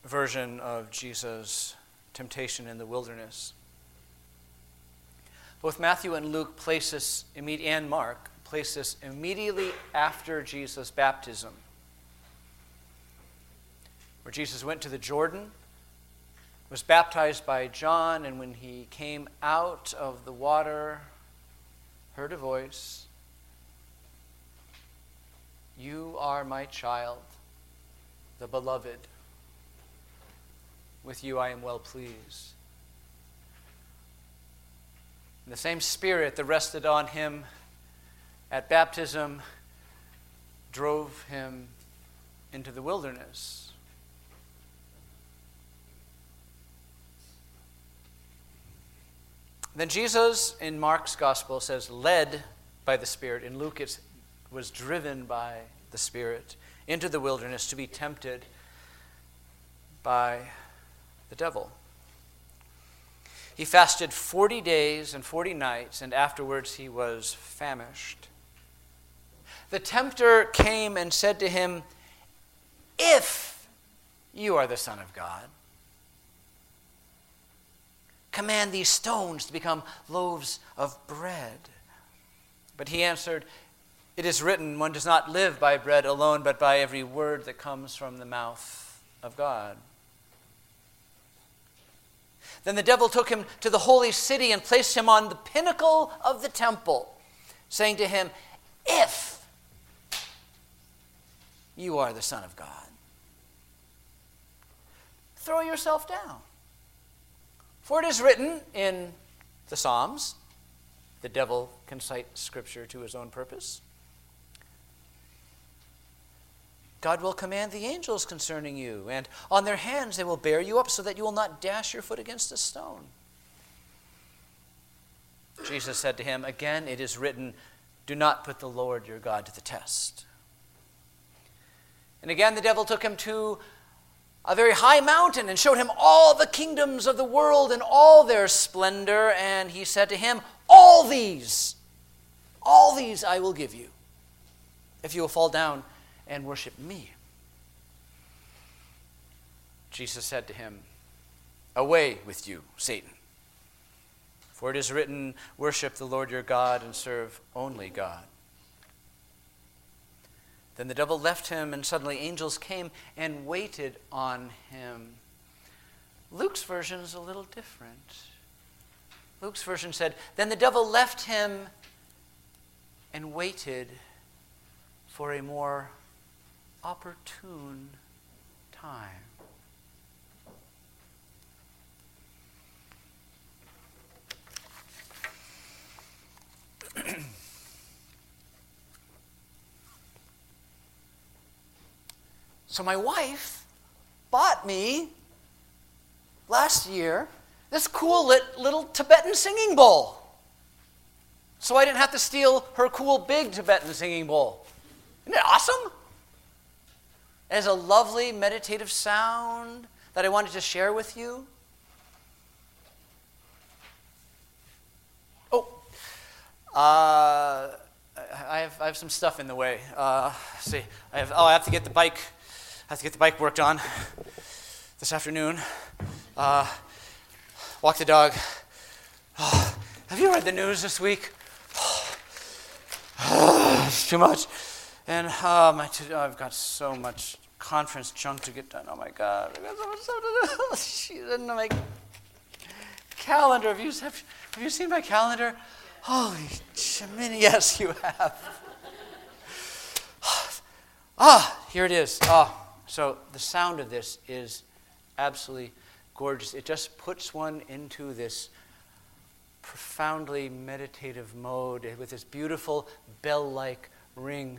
version of Jesus' temptation in the wilderness. Both Matthew and Luke and Mark place this immediately after Jesus' baptism, where Jesus went to the Jordan, was baptized by John, and when he came out of the water, heard a voice, "You are my child, the beloved. With you I am well pleased." And the same Spirit that rested on him at baptism drove him into the wilderness. Then Jesus, in Mark's gospel, says, led by the Spirit. In Luke, it was driven by the Spirit into the wilderness to be tempted by the devil. He fasted 40 days and 40 nights, and afterwards he was famished. The tempter came and said to him, "If you are the Son of God, command these stones to become loaves of bread." But he answered, "It is written, one does not live by bread alone, but by every word that comes from the mouth of God." Then the devil took him to the holy city and placed him on the pinnacle of the temple, saying to him, "If you are the Son of God, throw yourself down. For it is written in the Psalms," the devil can cite Scripture to his own purpose, "God will command the angels concerning you, and on their hands they will bear you up so that you will not dash your foot against a stone." Jesus said to him, "Again it is written, do not put the Lord your God to the test." And again the devil took him to a very high mountain and showed him all the kingdoms of the world and all their splendor. And he said to him, all these I will give you, if you will fall down and worship me." Jesus said to him, "Away with you, Satan. For it is written, worship the Lord your God and serve only God." Then the devil left him, and suddenly angels came and waited on him. Luke's version is a little different. Luke's version said, "Then the devil left him and waited for a more opportune time." So my wife bought me last year this cool little Tibetan singing bowl, so I didn't have to steal her cool big Tibetan singing bowl. Isn't it awesome? It has a lovely meditative sound that I wanted to share with you. I have some stuff in the way. See, I have to get the bike. I have to get the bike worked on this afternoon. Walk the dog. Have you read the news this week? It's too much. And I've got so much conference junk to get done. Oh my God, I've got so much stuff to do. She's in my calendar. Have you seen my calendar? Holy Jiminy, yes, you have. Here it is. So the sound of this is absolutely gorgeous. It just puts one into this profoundly meditative mode with this beautiful bell-like ring.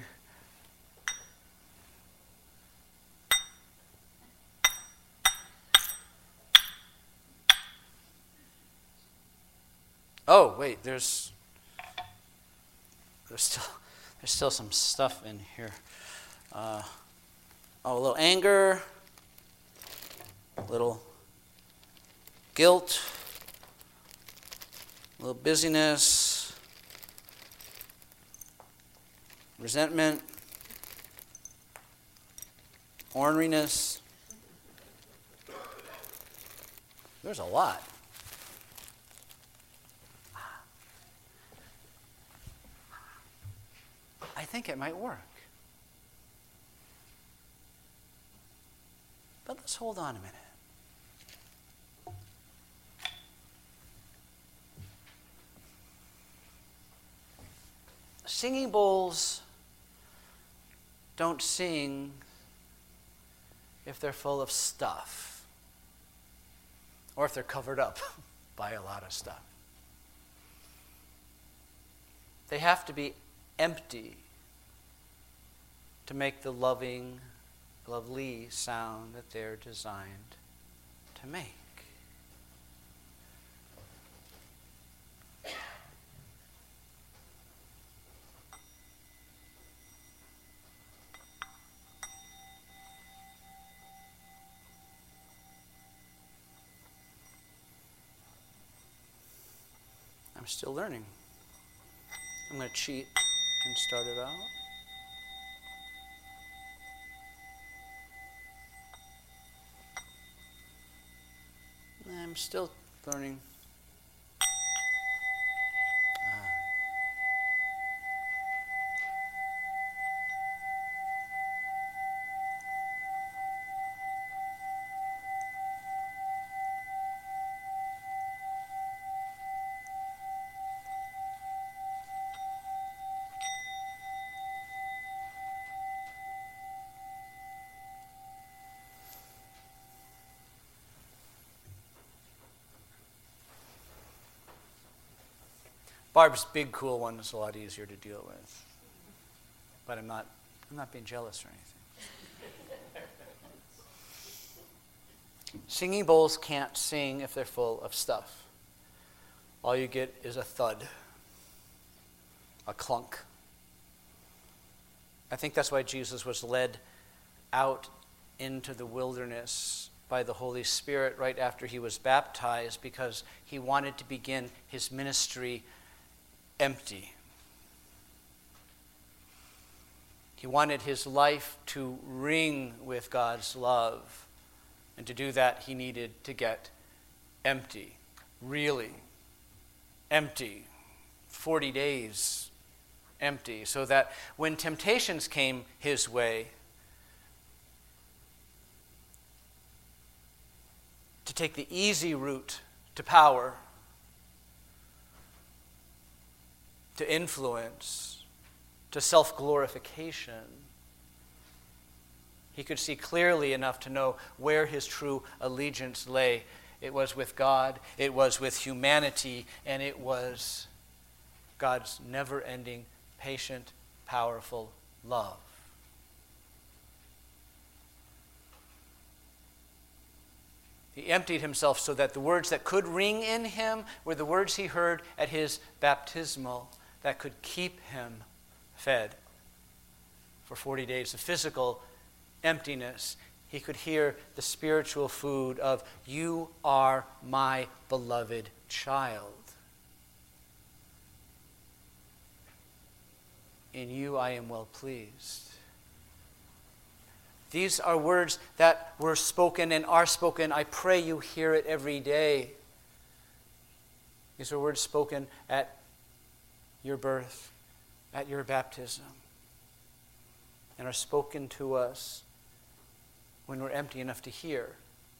Oh, wait, there's still some stuff in here. A little anger, a little guilt, a little busyness, resentment, orneriness, There's a lot. I think it might work. But let's hold on a minute. Singing bowls don't sing if they're full of stuff or if they're covered up by a lot of stuff. They have to be empty to make the loving, lovely sound that they're designed to make. I'm still learning. I'm going to cheat and start it out. I'm still learning. Barb's big, cool one is a lot easier to deal with. But I'm not being jealous or anything. Singing bowls can't sing if they're full of stuff. All you get is a thud, a clunk. I think that's why Jesus was led out into the wilderness by the Holy Spirit right after he was baptized, because he wanted to begin his ministry empty. He wanted his life to ring with God's love. And to do that, he needed to get empty. Really empty. 40 days empty. So that when temptations came his way, to take the easy route to power, to influence, to self-glorification, he could see clearly enough to know where his true allegiance lay. It was with God, it was with humanity, and it was God's never-ending, patient, powerful love. He emptied himself so that the words that could ring in him were the words he heard at his baptismal, that could keep him fed for 40 days. The physical emptiness, he could hear the spiritual food of, "You are my beloved child. In you I am well pleased." These are words that were spoken and are spoken. I pray you hear it every day. These are words spoken at your birth, at your baptism, and are spoken to us when we're empty enough to hear.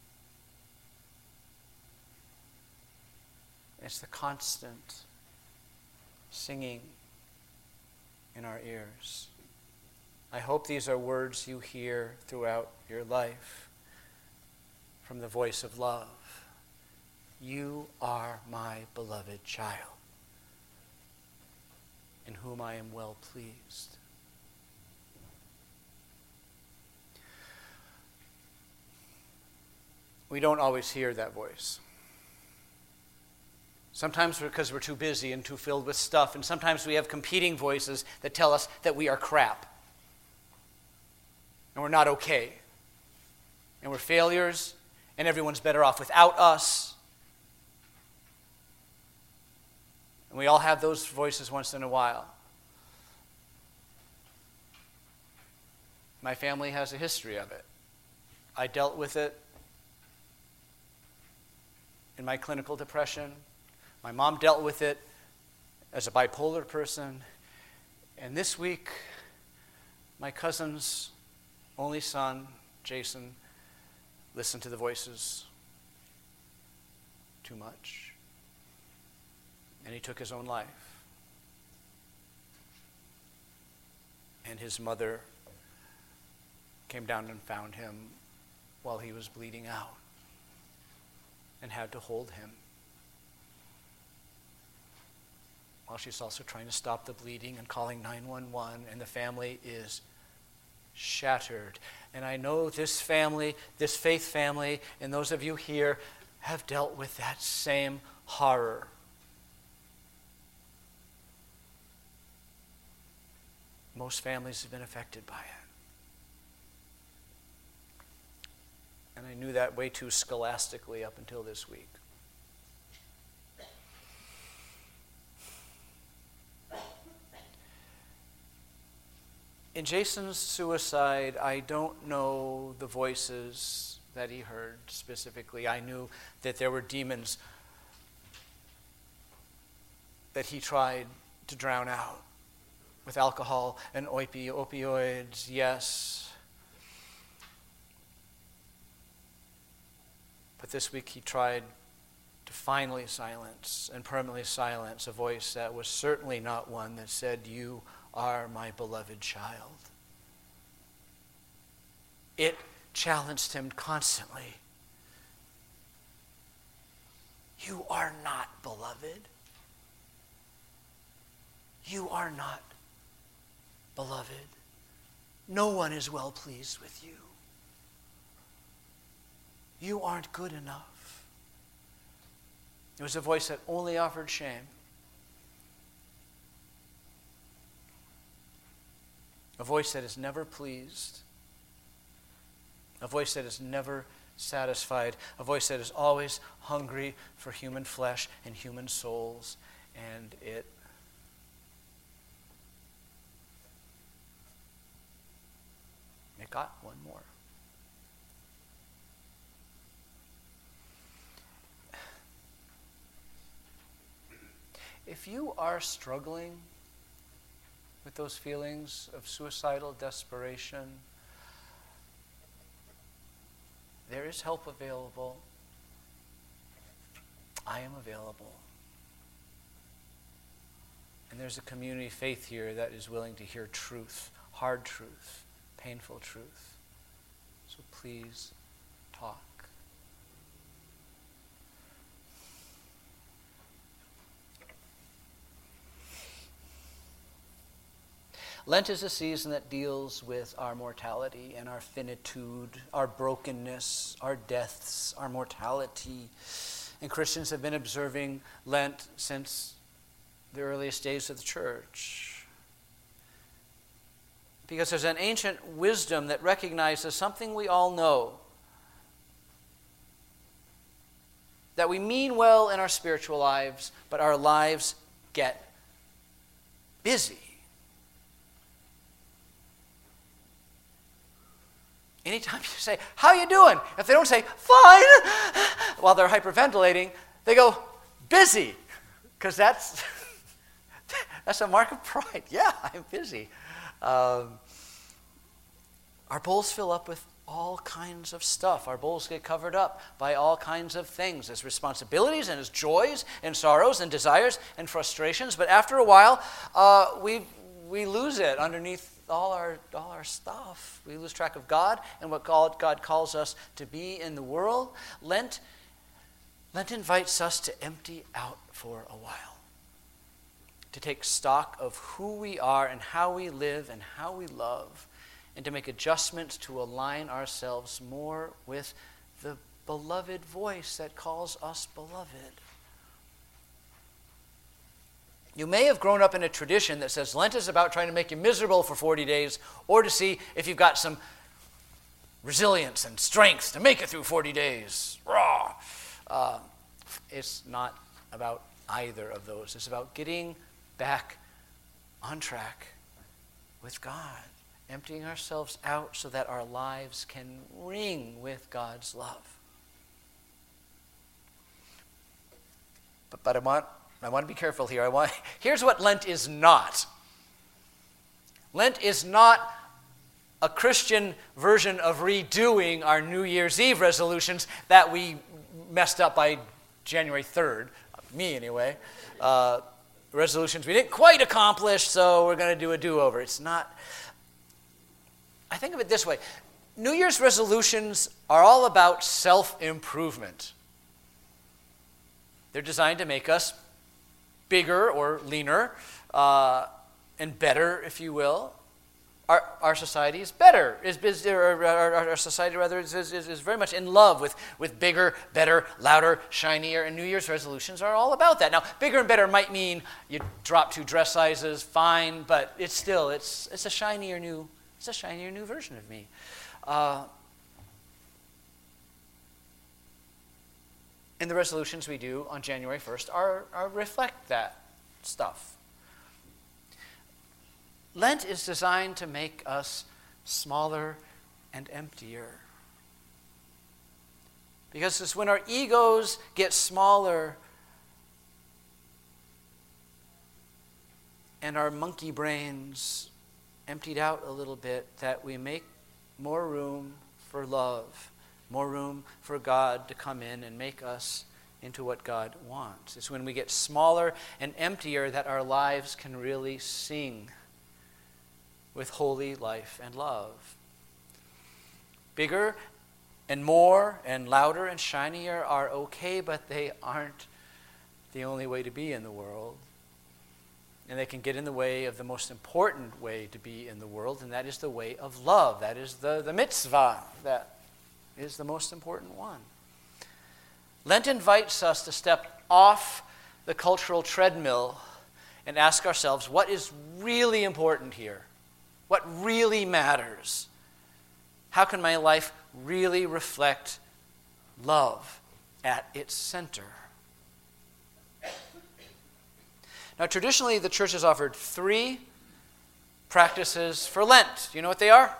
It's the constant singing in our ears. I hope these are words you hear throughout your life from the voice of love. You are my beloved child, in whom I am well pleased. We don't always hear that voice. Sometimes because we're too busy and too filled with stuff, and sometimes we have competing voices that tell us that we are crap, and we're not okay, and we're failures, and everyone's better off without us. And we all have those voices once in a while. My family has a history of it. I dealt with it in my clinical depression. My mom dealt with it as a bipolar person. And this week, my cousin's only son, Jason, listened to the voices too much. And he took his own life. And his mother came down and found him while he was bleeding out and had to hold him, while she's also trying to stop the bleeding and calling 911, and the family is shattered. And I know this family, this faith family, and those of you here have dealt with that same horror. Most families have been affected by it. And I knew that way too scholastically up until this week. In Jason's suicide, I don't know the voices that he heard specifically. I knew that there were demons that he tried to drown out with alcohol and opioids, yes. But this week he tried to finally silence and permanently silence a voice that was certainly not one that said, "You are my beloved child." It challenged him constantly. You are not beloved. You are not beloved. No one is well pleased with you. You aren't good enough. It was a voice that only offered shame. A voice that is never pleased. A voice that is never satisfied. A voice that is always hungry for human flesh and human souls. And it got one more. If you are struggling with those feelings of suicidal desperation, there is help available. I am available. And there's a community of faith here that is willing to hear truth, hard truth, painful truth. So please talk. Lent is a season that deals with our mortality and our finitude, our brokenness, our deaths, our mortality. And Christians have been observing Lent since the earliest days of the church. Because there's an ancient wisdom that recognizes something we all know. That we mean well in our spiritual lives, but our lives get busy. Anytime you say, "How you doing?" If they don't say, "Fine," while they're hyperventilating, they go, "Busy," because that's a mark of pride. Yeah, I'm busy. Our bowls fill up with all kinds of stuff. Our bowls get covered up by all kinds of things, as responsibilities and as joys and sorrows and desires and frustrations. But after a while, we lose it underneath all our stuff. We lose track of God and what God calls us to be in the world. Lent invites us to empty out for a while, to take stock of who we are and how we live and how we love, and to make adjustments to align ourselves more with the beloved voice that calls us beloved. You may have grown up in a tradition that says Lent is about trying to make you miserable for 40 days or to see if you've got some resilience and strength to make it through 40 days. Raw. It's not about either of those. It's about getting back on track with God, emptying ourselves out so that our lives can ring with God's love. But I want to be careful here. Here's what Lent is not. Lent is not a Christian version of redoing our New Year's Eve resolutions that we messed up by January 3rd. Me, anyway. Resolutions we didn't quite accomplish, so we're going to do a do-over. It's not. I think of it this way. New Year's resolutions are all about self-improvement. They're designed to make us bigger or leaner and better, if you will. Our society is better. Our society, rather, is very much in love with bigger, better, louder, shinier, and New Year's resolutions are all about that. Now, bigger and better might mean you drop 2 dress sizes, fine, but it's a shinier new version of me. And the resolutions we do on January 1st are reflect that stuff. Lent is designed to make us smaller and emptier. Because it's when our egos get smaller and our monkey brains emptied out a little bit that we make more room for love, more room for God to come in and make us into what God wants. It's when we get smaller and emptier that our lives can really sing with holy life and love. Bigger and more and louder and shinier are okay, but they aren't the only way to be in the world. And they can get in the way of the most important way to be in the world, and that is the way of love. That is the mitzvah. That is the most important one. Lent invites us to step off the cultural treadmill and ask ourselves, what is really important here? What really matters? How can my life really reflect love at its center? Now, traditionally, the church has offered 3 practices for Lent. Do you know what they are?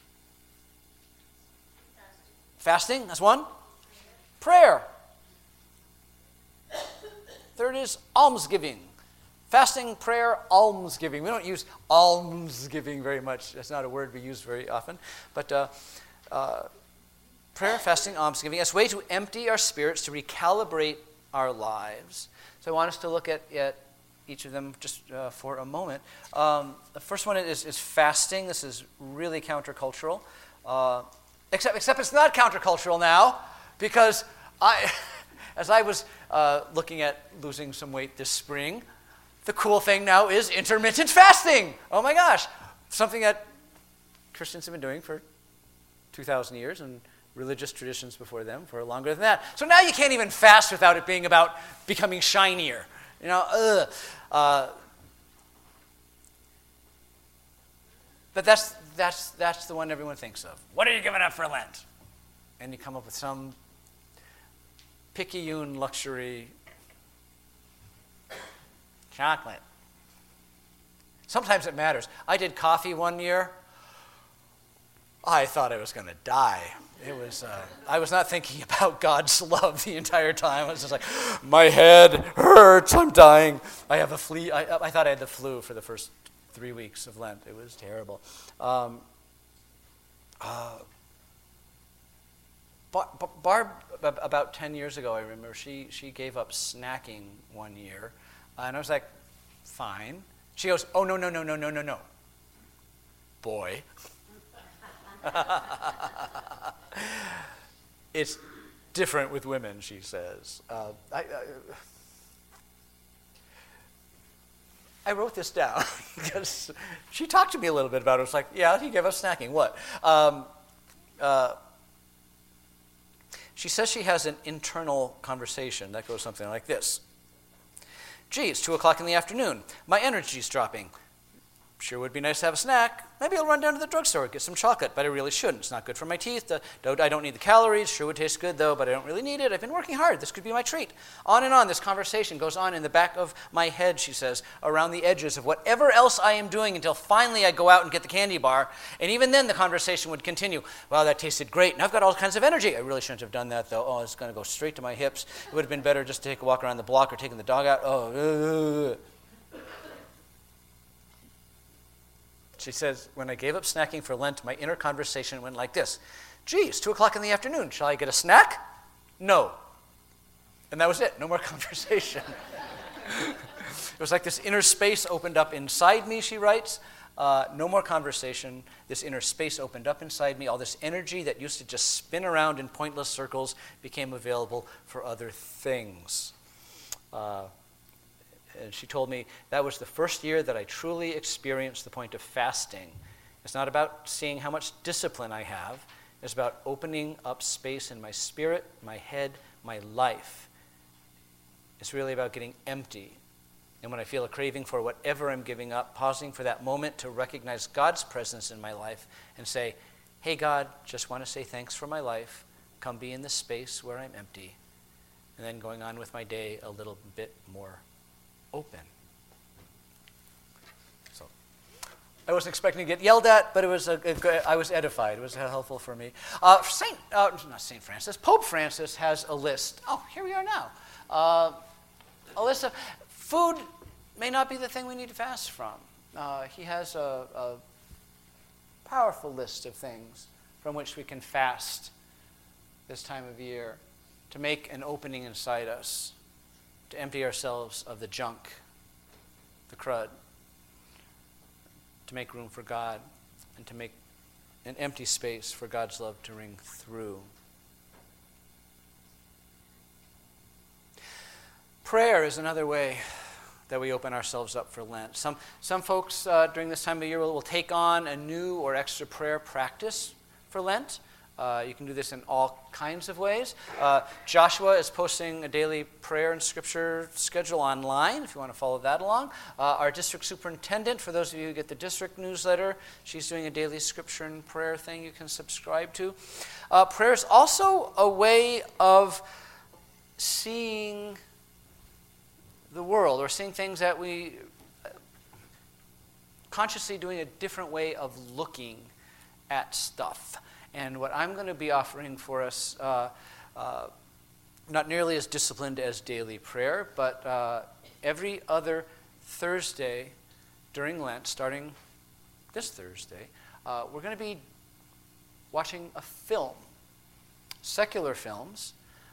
Fasting, that's one. Prayer. Third is almsgiving. Fasting, prayer, almsgiving. We don't use almsgiving very much. That's not a word we use very often. But prayer, fasting, almsgiving as a way to empty our spirits, to recalibrate our lives. So I want us to look at each of them just for a moment. The first one is fasting. This is really countercultural. Except it's not countercultural now, because as I was looking at losing some weight this spring, the cool thing now is intermittent fasting. Oh my gosh. Something that Christians have been doing for 2,000 years and religious traditions before them for longer than that. So now you can't even fast without it being about becoming shinier. You know, but that's the one everyone thinks of. What are you giving up for Lent? And you come up with some picayune luxury chocolate. Sometimes it matters. I did coffee one year. I thought I was going to die. It was. I was not thinking about God's love the entire time. I was just like, my head hurts. I'm dying. I have a flea. I thought I had the flu for the first 3 weeks of Lent. It was terrible. Barb, about 10 years ago, I remember, she gave up snacking one year. And I was like, fine. She goes, oh, no. Boy. It's different with women, she says. I wrote this down because she talked to me a little bit about it. It was like, yeah, he gave us snacking. What? She says she has an internal conversation that goes something like this. Gee, it's 2 o'clock in the afternoon. My energy's dropping. Sure would be nice to have a snack. Maybe I'll run down to the drugstore, get some chocolate, but I really shouldn't. It's not good for my teeth. I don't need the calories. Sure would taste good, though, but I don't really need it. I've been working hard. This could be my treat. On and on, this conversation goes on in the back of my head, she says, around the edges of whatever else I am doing until finally I go out and get the candy bar. And even then, the conversation would continue. Wow, that tasted great, and I've got all kinds of energy. I really shouldn't have done that, though. Oh, it's going to go straight to my hips. It would have been better just to take a walk around the block or taking the dog out. Oh, She says, when I gave up snacking for Lent, my inner conversation went like this. Gee, it's 2 o'clock in the afternoon. Shall I get a snack? No. And that was it. No more conversation. It was like this inner space opened up inside me, she writes. No more conversation. This inner space opened up inside me. All this energy that used to just spin around in pointless circles became available for other things. And she told me that was the first year that I truly experienced the point of fasting. It's not about seeing how much discipline I have. It's about opening up space in my spirit, my head, my life. It's really about getting empty. And when I feel a craving for whatever I'm giving up, pausing for that moment to recognize God's presence in my life and say, hey, God, just want to say thanks for my life. Come be in this space where I'm empty. And then going on with my day a little bit more open. So I wasn't expecting to get yelled at, but I was edified. It was helpful for me. Not St. Francis, Pope Francis has a list. Oh, here we are now. A list of food may not be the thing we need to fast from. He has a powerful list of things from which we can fast this time of year to make an opening inside us, to empty ourselves of the junk, the crud, to make room for God, and to make an empty space for God's love to ring through. Prayer is another way that we open ourselves up for Lent. Some folks during this time of year will take on a new or extra prayer practice for Lent. You can do this in all kinds of ways. Joshua is posting a daily prayer and scripture schedule online, if you want to follow that along. Our district superintendent, for those of you who get the district newsletter, she's doing a daily scripture and prayer thing you can subscribe to. Prayer is also a way of seeing the world, or seeing things that we consciously doing a different way of looking at stuff. And what I'm going to be offering for us, not nearly as disciplined as daily prayer, but every other Thursday during Lent, starting this Thursday, we're going to be watching a film, secular films,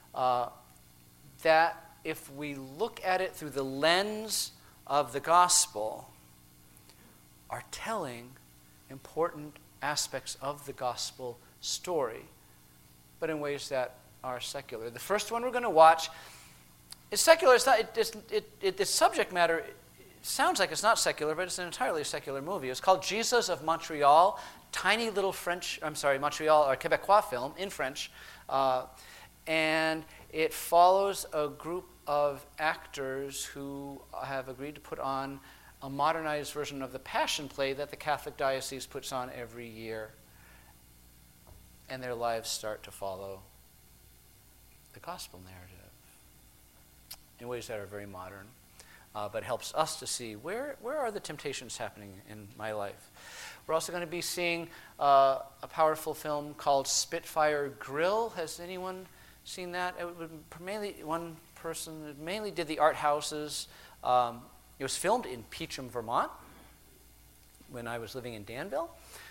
that if we look at it through the lens of the gospel, are telling important aspects of the gospel story, but in ways that are secular. The first one we're going to watch is secular. It's not. The subject matter sounds like it's not secular, but it's an entirely secular movie. It's called Jesus of Montreal. Tiny little Montreal or Quebecois film in French, and it follows a group of actors who have agreed to put on a modernized version of the Passion Play that the Catholic Diocese puts on every year. And their lives start to follow the gospel narrative in ways that are very modern, but helps us to see where are the temptations happening in my life. We're also going to be seeing a powerful film called Spitfire Grill. Has anyone seen that? It was mainly one person that mainly did the art houses. It was filmed in Peacham, Vermont, when I was living in Danville.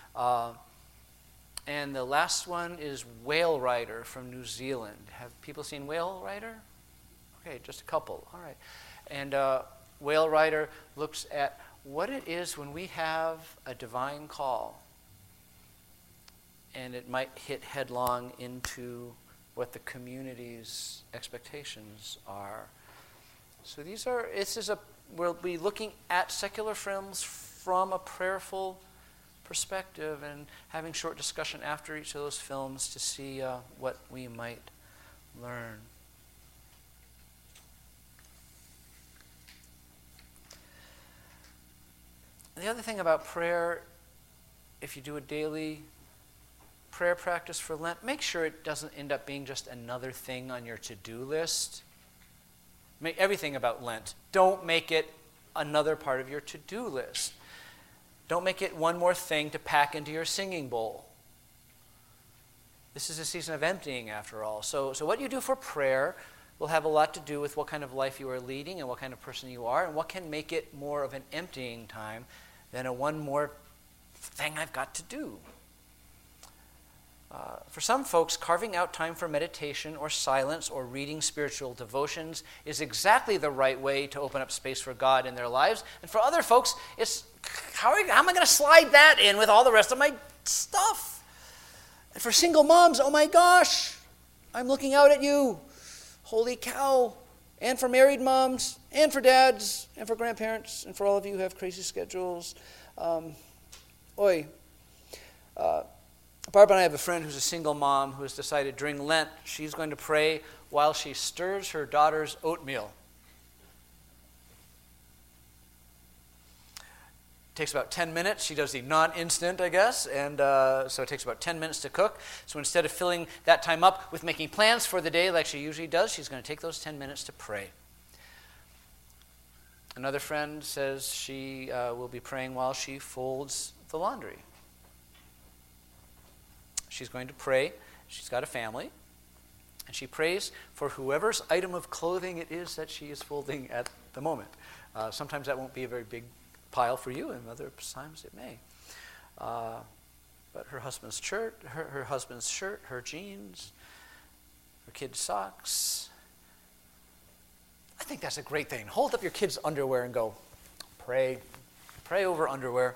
And the last one is Whale Rider from New Zealand. Have people seen Whale Rider? Okay, just a couple. All right. And Whale Rider looks at what it is when we have a divine call, and it might hit headlong into what the community's expectations are. So we'll be looking at secular films from a prayerful perspective and having short discussion after each of those films to see what we might learn. The other thing about prayer, if you do a daily prayer practice for Lent, make sure it doesn't end up being just another thing on your to-do list. Make everything about Lent. Don't make it another part of your to-do list. Don't make it one more thing to pack into your singing bowl. This is a season of emptying, after all. So what you do for prayer will have a lot to do with what kind of life you are leading and what kind of person you are, and what can make it more of an emptying time than a one more thing I've got to do. For some folks, carving out time for meditation or silence or reading spiritual devotions is exactly the right way to open up space for God in their lives. And for other folks, it's how am I going to slide that in with all the rest of my stuff? And for single moms, oh my gosh, I'm looking out at you. Holy cow. And for married moms, and for dads, and for grandparents, and for all of you who have crazy schedules. Barb and I have a friend who's a single mom who has decided during Lent she's going to pray while she stirs her daughter's oatmeal. It takes about 10 minutes. She does the non-instant, I guess, and so it takes about 10 minutes to cook. So instead of filling that time up with making plans for the day like she usually does, she's going to take those 10 minutes to pray. Another friend says she will be praying while she folds the laundry. She's going to pray. She's got a family. And she prays for whoever's item of clothing it is that she is folding at the moment. Sometimes that won't be a very big pile for you, and other times it may. But her husband's shirt, her jeans, her kids' socks. I think that's a great thing. Hold up your kids' underwear and go, pray. Pray over underwear.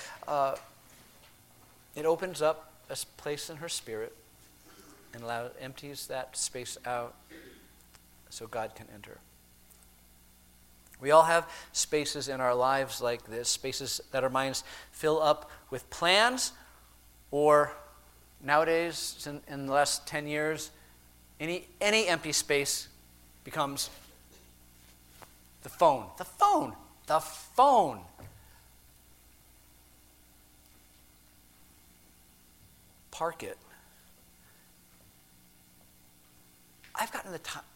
It opens up a place in her spirit and empties that space out so God can enter. We all have spaces in our lives like this, spaces that our minds fill up with plans, or nowadays, in the last 10 years, any empty space becomes the phone. The phone. The phone. Park it. I've gotten the time.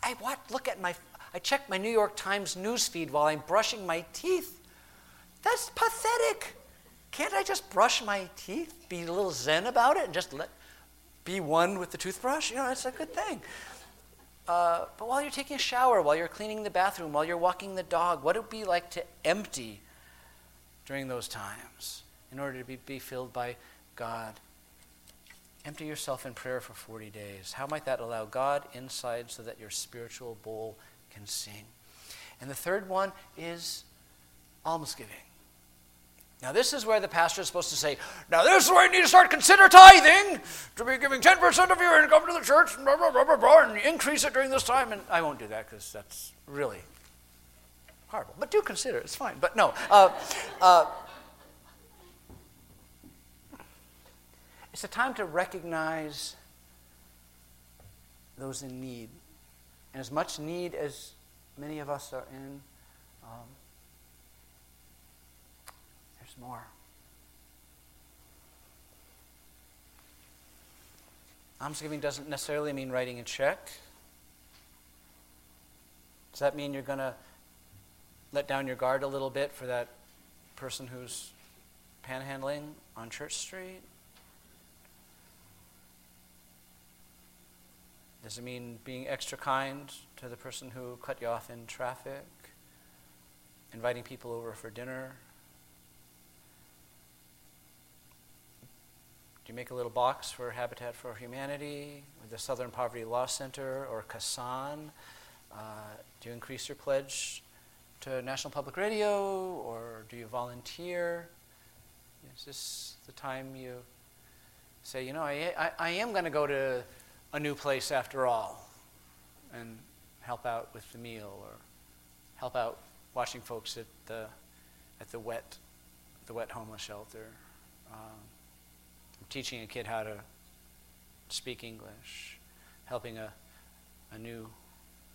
I check my New York Times news feed while I'm brushing my teeth. That's pathetic. Can't I just brush my teeth, be a little zen about it, and just be one with the toothbrush? It's a good thing. But while you're taking a shower, while you're cleaning the bathroom, while you're walking the dog, what would it be like to empty during those times in order to be filled by God? Empty yourself in prayer for 40 days. How might that allow God inside so that your spiritual bowl can sing? And the third one is almsgiving. Now this is where the pastor is supposed to say, now this is where you need to start, consider tithing, to be giving 10% of your income to the church, and blah, blah, blah, blah, blah, and increase it during this time. And I won't do that because that's really horrible. But do consider it, it's fine. But no. It's a time to recognize those in need. And as much need as many of us are in, there's more. Almsgiving doesn't necessarily mean writing a check. Does that mean you're going to let down your guard a little bit for that person who's panhandling on Church Street? Does it mean being extra kind to the person who cut you off in traffic? Inviting people over for dinner? Do you make a little box for Habitat for Humanity, or the Southern Poverty Law Center, or Kassan? Do you increase your pledge to National Public Radio, or do you volunteer? Is this the time you say, I am going to go to a new place after all, and help out with the meal, or help out washing folks at the wet homeless shelter, teaching a kid how to speak English, helping a new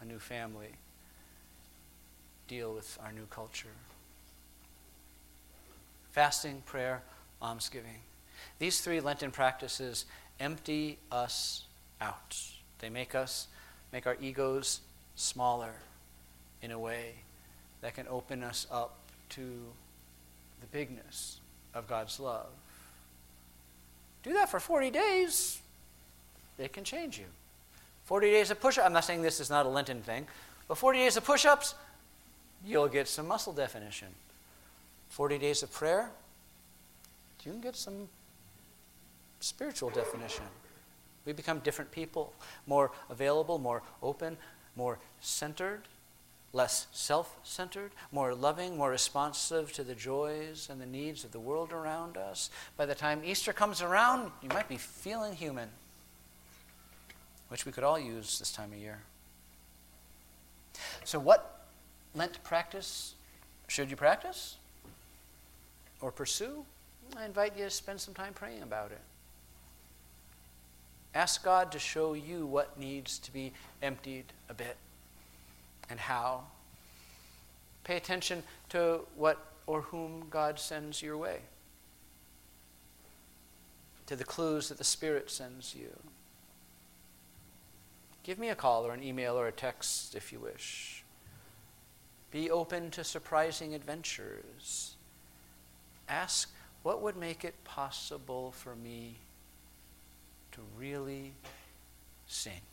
family deal with our new culture. fasting, prayer, almsgiving. These 3 Lenten practices empty us out. They make our egos smaller in a way that can open us up to the bigness of God's love. Do that for 40 days. It can change you. 40 days of push-ups. I'm not saying this is not a Lenten thing, but 40 days of push-ups, you'll get some muscle definition. 40 days of prayer, you can get some spiritual definition. We become different people, more available, more open, more centered, less self-centered, more loving, more responsive to the joys and the needs of the world around us. By the time Easter comes around, you might be feeling human, which we could all use this time of year. So what Lent practice should you practice or pursue? I invite you to spend some time praying about it. Ask God to show you what needs to be emptied a bit and how. Pay attention to what or whom God sends your way, to the clues that the Spirit sends you. Give me a call or an email or a text if you wish. Be open to surprising adventures. Ask, what would make it possible for me to really sing?